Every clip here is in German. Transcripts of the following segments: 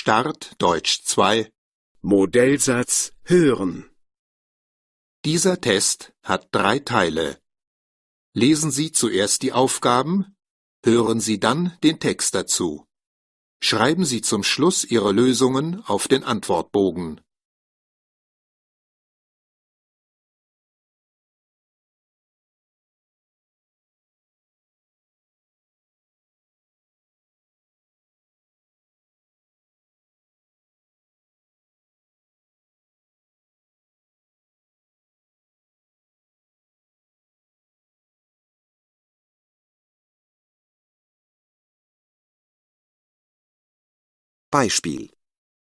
Start Deutsch 2. Modellsatz hören. Dieser Test hat 3 Teile. Lesen Sie zuerst die Aufgaben, hören Sie dann den Text dazu. Schreiben Sie zum Schluss Ihre Lösungen auf den Antwortbogen. Beispiel.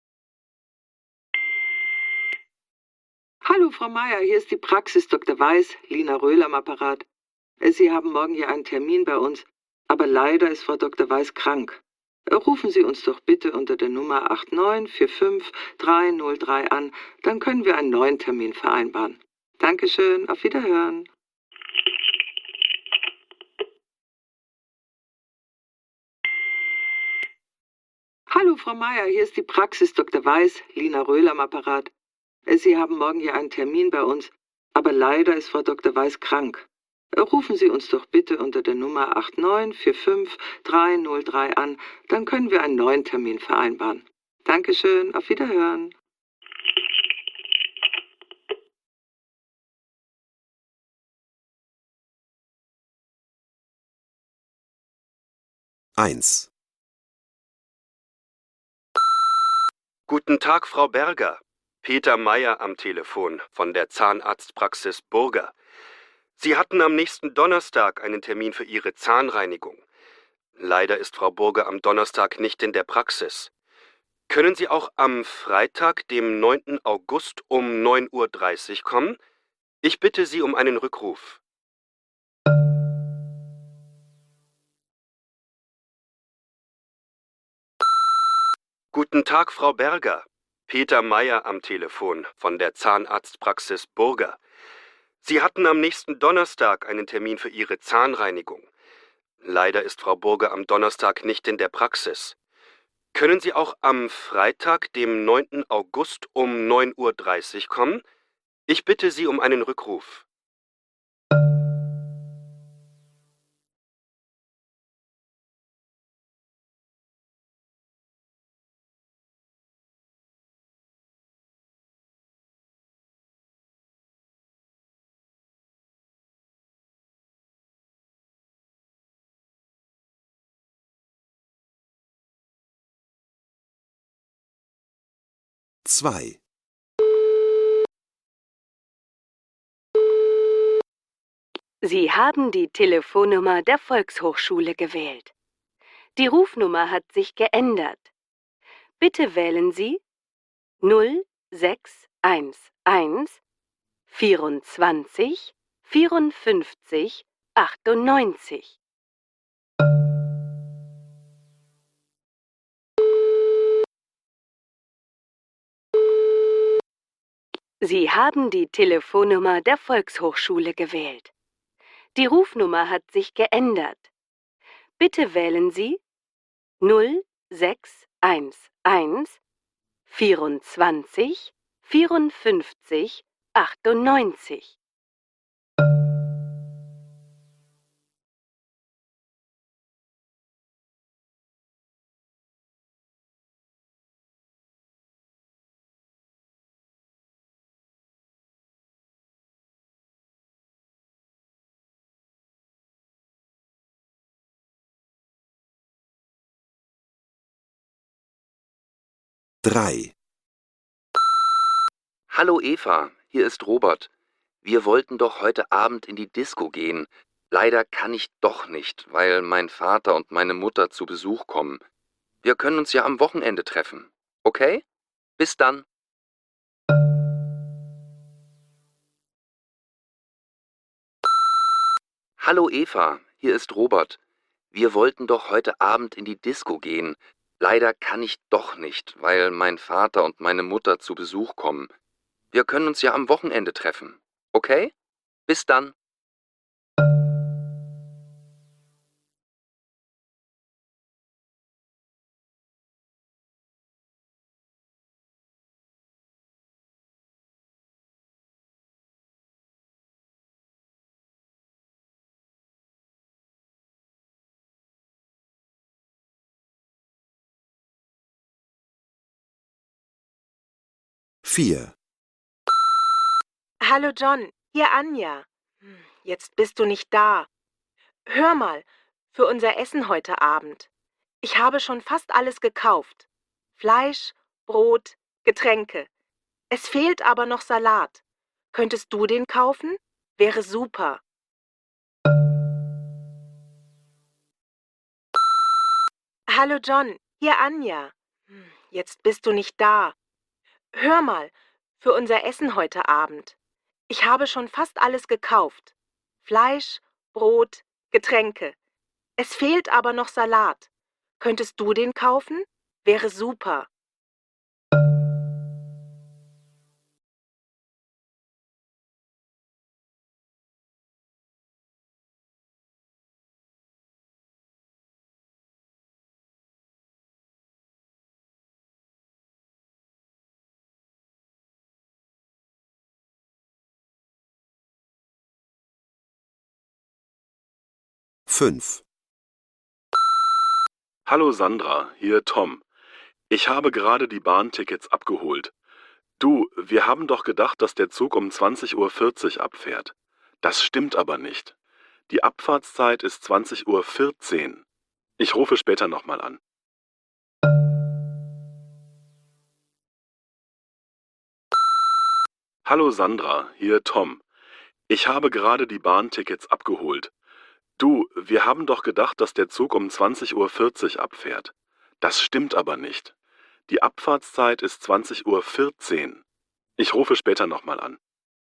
Hallo Frau Meier, hier ist die Praxis Dr. Weiß, Lina Röhl am Apparat. Sie haben morgen ja einen Termin bei uns, aber leider ist Frau Dr. Weiß krank. Rufen Sie uns doch bitte unter der Nummer 8945-303 an, dann können wir einen neuen Termin vereinbaren. Dankeschön, auf Wiederhören. Hallo Frau Meier, hier ist die Praxis Dr. Weiß, Lina Röhl am Apparat. Sie haben morgen ja einen Termin bei uns, aber leider ist Frau Dr. Weiß krank. Rufen Sie uns doch bitte unter der Nummer 8945-303 an, dann können wir einen neuen Termin vereinbaren. Dankeschön, auf Wiederhören. Eins. Guten Tag, Frau Berger. Peter Meier am Telefon von der Zahnarztpraxis Burger. Sie hatten am nächsten Donnerstag einen Termin für Ihre Zahnreinigung. Leider ist Frau Burger am Donnerstag nicht in der Praxis. Können Sie auch am Freitag, dem 9. August um 9:30 Uhr kommen? Ich bitte Sie um einen Rückruf. Guten Tag, Frau Berger. Peter Meier am Telefon von der Zahnarztpraxis Burger. Sie hatten am nächsten Donnerstag einen Termin für Ihre Zahnreinigung. Leider ist Frau Burger am Donnerstag nicht in der Praxis. Können Sie auch am Freitag, dem 9. August um 9:30 Uhr kommen? Ich bitte Sie um einen Rückruf. Zwei. Sie haben die Telefonnummer der Volkshochschule gewählt. Die Rufnummer hat sich geändert. Bitte wählen Sie 0611 24 54 98. Sie haben die Telefonnummer der Volkshochschule gewählt. Die Rufnummer hat sich geändert. Bitte wählen Sie 0611 24 54 98. Drei. Hallo Eva, hier ist Robert. Wir wollten doch heute Abend in die Disco gehen. Leider kann ich doch nicht, weil mein Vater und meine Mutter zu Besuch kommen. Wir können uns ja am Wochenende treffen. Okay? Bis dann. Hallo Eva, hier ist Robert. Wir wollten doch heute Abend in die Disco gehen. Leider kann ich doch nicht, weil mein Vater und meine Mutter zu Besuch kommen. Wir können uns ja am Wochenende treffen. Okay? Bis dann. 4. Hallo John, hier Anja. Jetzt bist du nicht da. Hör mal, für unser Essen heute Abend. Ich habe schon fast alles gekauft. Fleisch, Brot, Getränke. Es fehlt aber noch Salat. Könntest du den kaufen? Wäre super. Hallo John, hier Anja. Jetzt bist du nicht da. Hör mal, für unser Essen heute Abend. Ich habe schon fast alles gekauft. Fleisch, Brot, Getränke. Es fehlt aber noch Salat. Könntest du den kaufen? Wäre super. Fünf. Hallo Sandra, hier Tom. Ich habe gerade die Bahntickets abgeholt. Du, wir haben doch gedacht, dass der Zug um 20:40 Uhr abfährt. Das stimmt aber nicht. Die Abfahrtszeit ist 20:14 Uhr. Ich rufe später nochmal an. Hallo Sandra, hier Tom. Ich habe gerade die Bahntickets abgeholt. Du, wir haben doch gedacht, dass der Zug um 20:40 Uhr abfährt. Das stimmt aber nicht. Die Abfahrtszeit ist 20:14 Uhr. Ich rufe später nochmal an.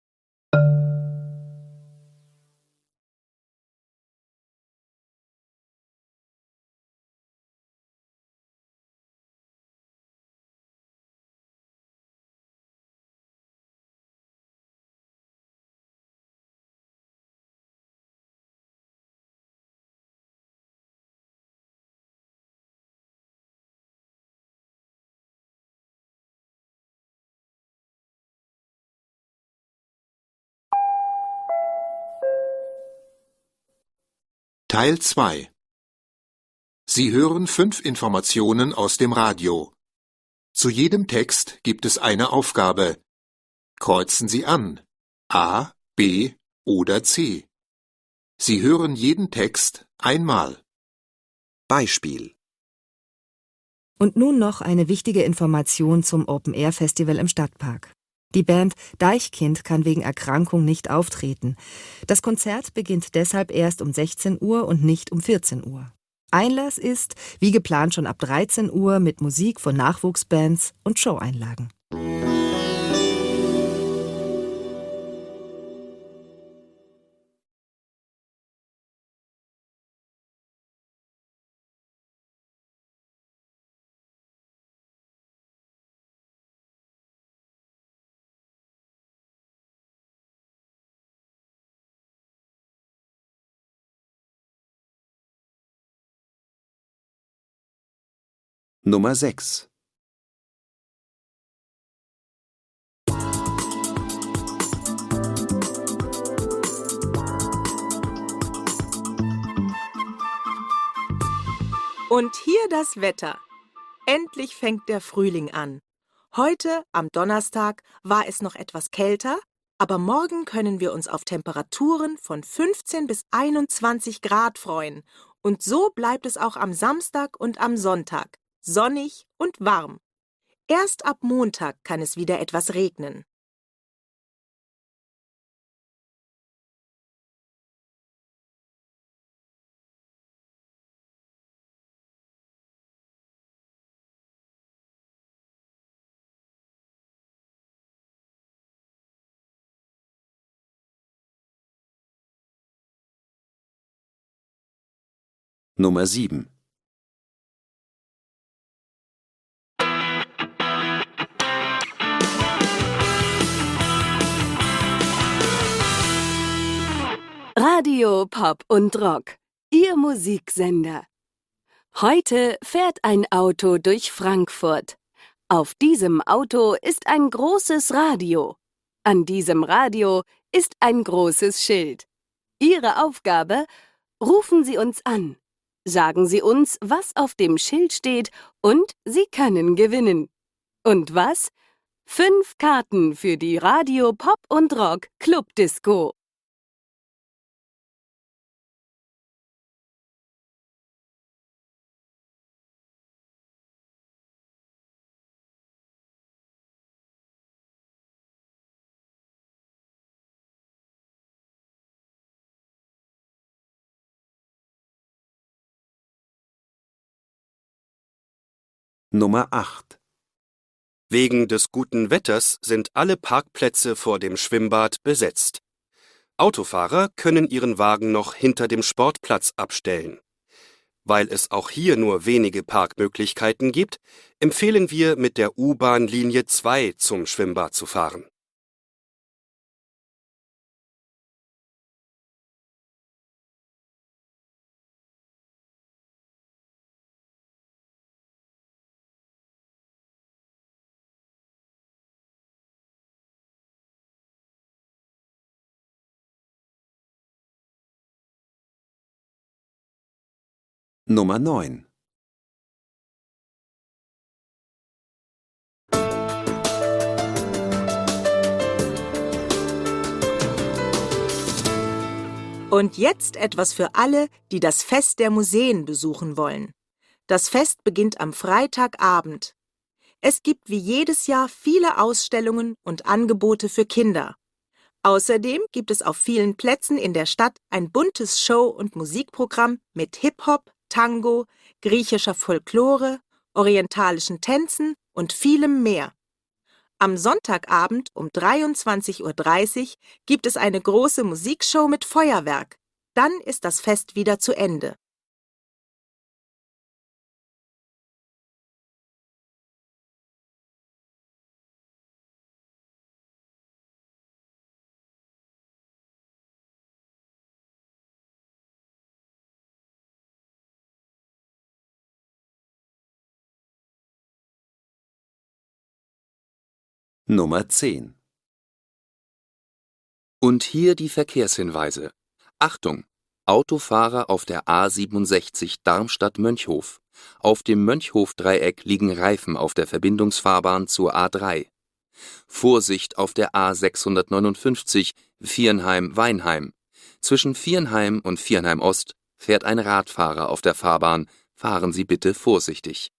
Teil 2. Sie hören 5 Informationen aus dem Radio. Zu jedem Text gibt es eine Aufgabe. Kreuzen Sie an. A, B oder C. Sie hören jeden Text einmal. Beispiel. Und nun noch eine wichtige Information zum Open-Air-Festival im Stadtpark. Die Band Deichkind kann wegen Erkrankung nicht auftreten. Das Konzert beginnt deshalb erst um 16 Uhr und nicht um 14 Uhr. Einlass ist, wie geplant, schon ab 13 Uhr mit Musik von Nachwuchsbands und Showeinlagen. Nummer 6. Und hier das Wetter. Endlich fängt der Frühling an. Heute, am Donnerstag, war es noch etwas kälter, aber morgen können wir uns auf Temperaturen von 15 bis 21 Grad freuen. Und so bleibt es auch am Samstag und am Sonntag. Sonnig und warm. Erst ab Montag kann es wieder etwas regnen. Nummer 7. Radio Pop und Rock, Ihr Musiksender. Heute fährt ein Auto durch Frankfurt. Auf diesem Auto ist ein großes Radio. An diesem Radio ist ein großes Schild. Ihre Aufgabe: rufen Sie uns an. Sagen Sie uns, was auf dem Schild steht, und Sie können gewinnen. Und was? 5 Karten für die Radio Pop und Rock Clubdisco. Nummer 8. Wegen des guten Wetters sind alle Parkplätze vor dem Schwimmbad besetzt. Autofahrer können ihren Wagen noch hinter dem Sportplatz abstellen. Weil es auch hier nur wenige Parkmöglichkeiten gibt, empfehlen wir, mit der U-Bahn Linie 2 zum Schwimmbad zu fahren. Nummer 9. Und jetzt etwas für alle, die das Fest der Museen besuchen wollen. Das Fest beginnt am Freitagabend. Es gibt wie jedes Jahr viele Ausstellungen und Angebote für Kinder. Außerdem gibt es auf vielen Plätzen in der Stadt ein buntes Show- und Musikprogramm mit Hip-Hop, Tango, griechischer Folklore, orientalischen Tänzen und vielem mehr. Am Sonntagabend um 23:30 Uhr gibt es eine große Musikshow mit Feuerwerk. Dann ist das Fest wieder zu Ende. Nummer 10. Und hier die Verkehrshinweise. Achtung! Autofahrer auf der A67 Darmstadt-Mönchhof. Auf dem Mönchhof-Dreieck liegen Reifen auf der Verbindungsfahrbahn zur A3. Vorsicht auf der A659 Viernheim-Weinheim. Zwischen Viernheim und Viernheim-Ost fährt ein Radfahrer auf der Fahrbahn. Fahren Sie bitte vorsichtig.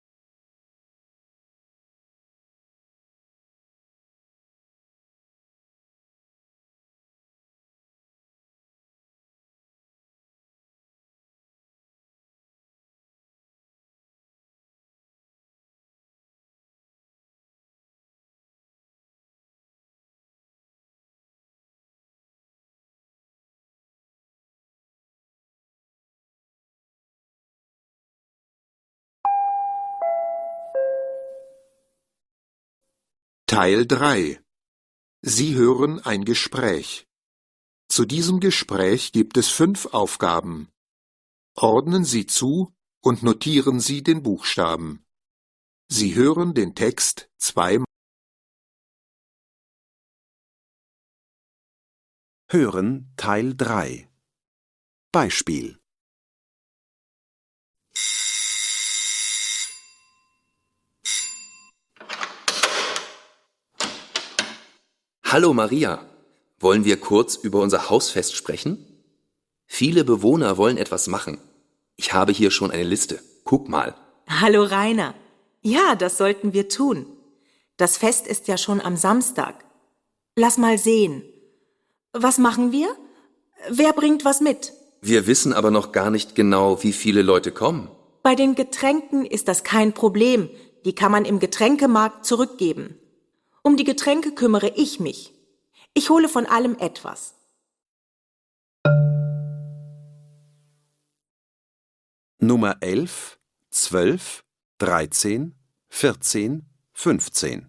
Teil 3. Sie hören ein Gespräch. Zu diesem Gespräch gibt es 5 Aufgaben. Ordnen Sie zu und notieren Sie den Buchstaben. Sie hören den Text 2 Hören Teil 3. Beispiel. Hallo Maria, wollen wir kurz über unser Hausfest sprechen? Viele Bewohner wollen etwas machen. Ich habe hier schon eine Liste. Guck mal. Hallo Rainer. Ja, das sollten wir tun. Das Fest ist ja schon am Samstag. Lass mal sehen. Was machen wir? Wer bringt was mit? Wir wissen aber noch gar nicht genau, wie viele Leute kommen. Bei den Getränken ist das kein Problem. Die kann man im Getränkemarkt zurückgeben. Um die Getränke kümmere ich mich. Ich hole von allem etwas. Nummer 11, 12, 13, 14, 15.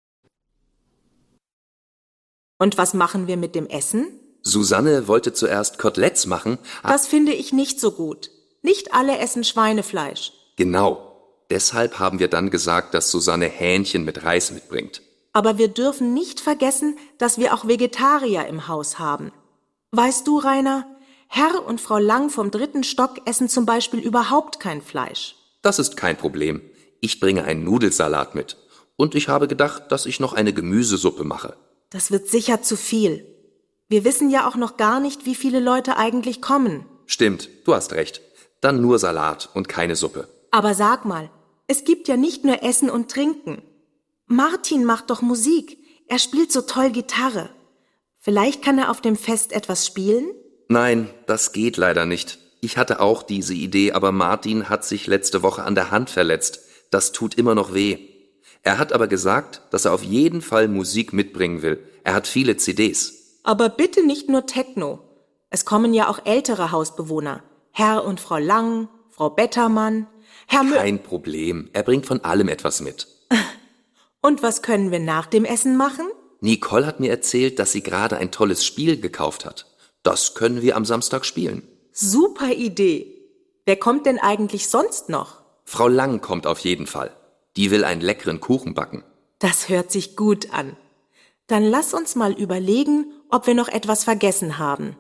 Und was machen wir mit dem Essen? Susanne wollte zuerst Koteletts machen. Das finde ich nicht so gut. Nicht alle essen Schweinefleisch. Genau. Deshalb haben wir dann gesagt, dass Susanne Hähnchen mit Reis mitbringt. Aber wir dürfen nicht vergessen, dass wir auch Vegetarier im Haus haben. Weißt du, Rainer, Herr und Frau Lang vom 3. Stock essen zum Beispiel überhaupt kein Fleisch. Das ist kein Problem. Ich bringe einen Nudelsalat mit. Und ich habe gedacht, dass ich noch eine Gemüsesuppe mache. Das wird sicher zu viel. Wir wissen ja auch noch gar nicht, wie viele Leute eigentlich kommen. Stimmt, du hast recht. Dann nur Salat und keine Suppe. Aber sag mal, es gibt ja nicht nur Essen und Trinken. Martin macht doch Musik. Er spielt so toll Gitarre. Vielleicht kann er auf dem Fest etwas spielen? Nein, das geht leider nicht. Ich hatte auch diese Idee, aber Martin hat sich letzte Woche an der Hand verletzt. Das tut immer noch weh. Er hat aber gesagt, dass er auf jeden Fall Musik mitbringen will. Er hat viele CDs. Aber bitte nicht nur Techno. Es kommen ja auch ältere Hausbewohner. Herr und Frau Lang, Frau Bettermann, Herr Kein Problem, er bringt von allem etwas mit. Und was können wir nach dem Essen machen? Nicole hat mir erzählt, dass sie gerade ein tolles Spiel gekauft hat. Das können wir am Samstag spielen. Super Idee. Wer kommt denn eigentlich sonst noch? Frau Lang kommt auf jeden Fall. Die will einen leckeren Kuchen backen. Das hört sich gut an. Dann lass uns mal überlegen, ob wir noch etwas vergessen haben.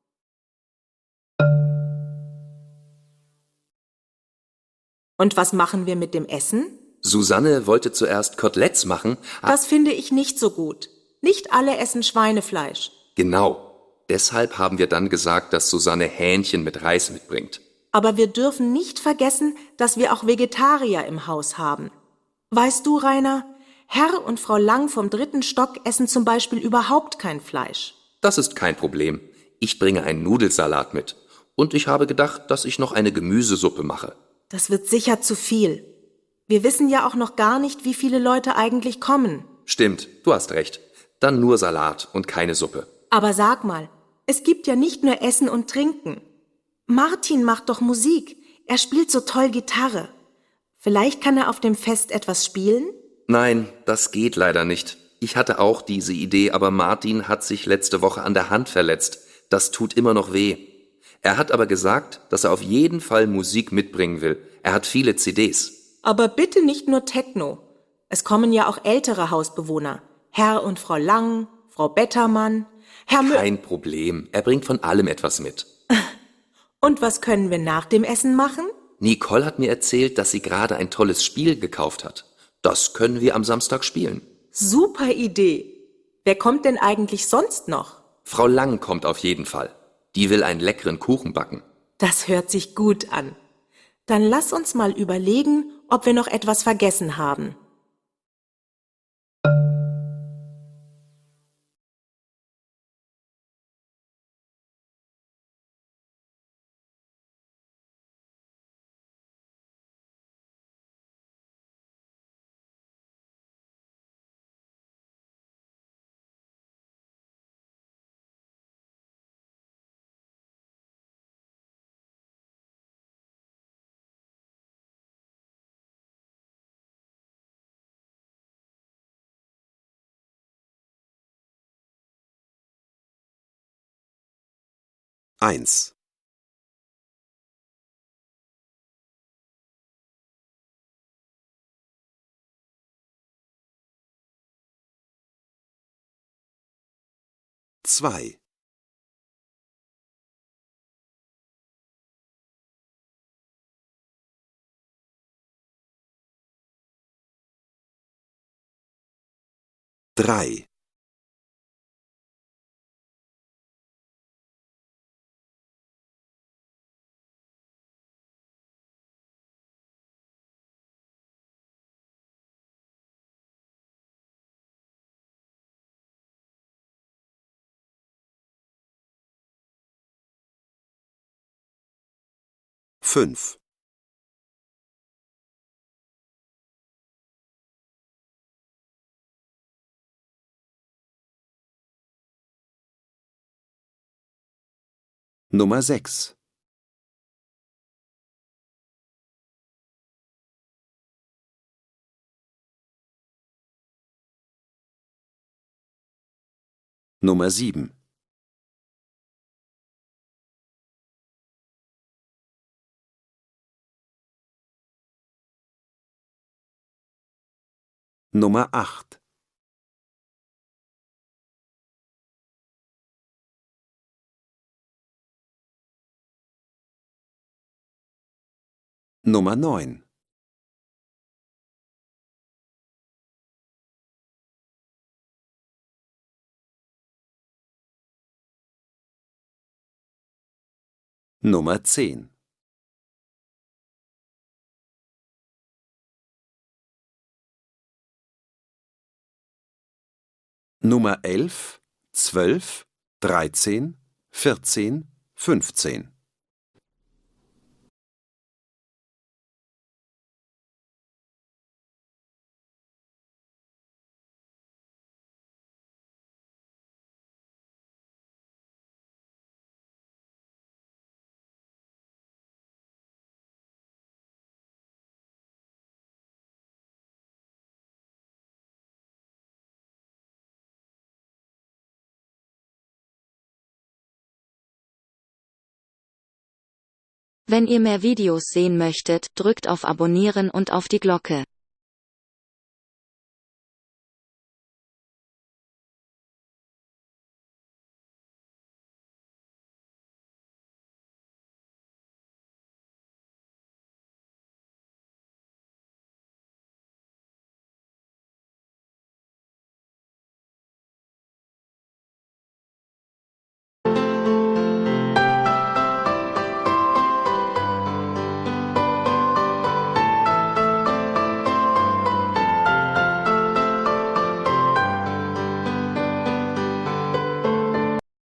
Und was machen wir mit dem Essen? Susanne wollte zuerst Koteletts machen. Das finde ich nicht so gut. Nicht alle essen Schweinefleisch. Genau. Deshalb haben wir dann gesagt, dass Susanne Hähnchen mit Reis mitbringt. Aber wir dürfen nicht vergessen, dass wir auch Vegetarier im Haus haben. Weißt du, Rainer, Herr und Frau Lang vom 3. Stock essen zum Beispiel überhaupt kein Fleisch. Das ist kein Problem. Ich bringe einen Nudelsalat mit. Und ich habe gedacht, dass ich noch eine Gemüsesuppe mache. Das wird sicher zu viel. Wir wissen ja auch noch gar nicht, wie viele Leute eigentlich kommen. Stimmt, du hast recht. Dann nur Salat und keine Suppe. Aber sag mal, es gibt ja nicht nur Essen und Trinken. Martin macht doch Musik. Er spielt so toll Gitarre. Vielleicht kann er auf dem Fest etwas spielen? Nein, das geht leider nicht. Ich hatte auch diese Idee, aber Martin hat sich letzte Woche an der Hand verletzt. Das tut immer noch weh. Er hat aber gesagt, dass er auf jeden Fall Musik mitbringen will. Er hat viele CDs. Aber bitte nicht nur Techno. Es kommen ja auch ältere Hausbewohner. Herr und Frau Lang, Frau Bettermann, Kein Problem, er bringt von allem etwas mit. Und was können wir nach dem Essen machen? Nicole hat mir erzählt, dass sie gerade ein tolles Spiel gekauft hat. Das können wir am Samstag spielen. Super Idee. Wer kommt denn eigentlich sonst noch? Frau Lang kommt auf jeden Fall. Die will einen leckeren Kuchen backen. Das hört sich gut an. Dann lass uns mal überlegen, ob wir noch etwas vergessen haben. Eins. Zwei. Drei. Fünf. Nummer 6. Nummer 7. Nummer 8. Nummer 9. Nummer 10. Nummer 11, 12, 13, 14, 15. Wenn ihr mehr Videos sehen möchtet, drückt auf Abonnieren und auf die Glocke.